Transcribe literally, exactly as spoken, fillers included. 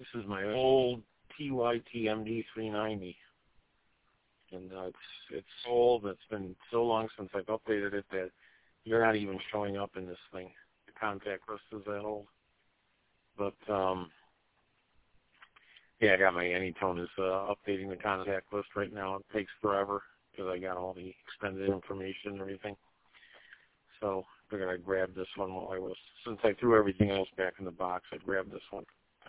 This is my old T Y T M D three ninety. And uh, it's it's so old. It's been so long since I've updated it that you're not even showing up in this thing. The contact list is that old. But um, yeah, I got my Anytone is uh, updating the contact list right now. It takes forever because I got all the extended information and everything. So I figured I'd grab this one while I was, since I threw everything else back in the box, I'd grab this one.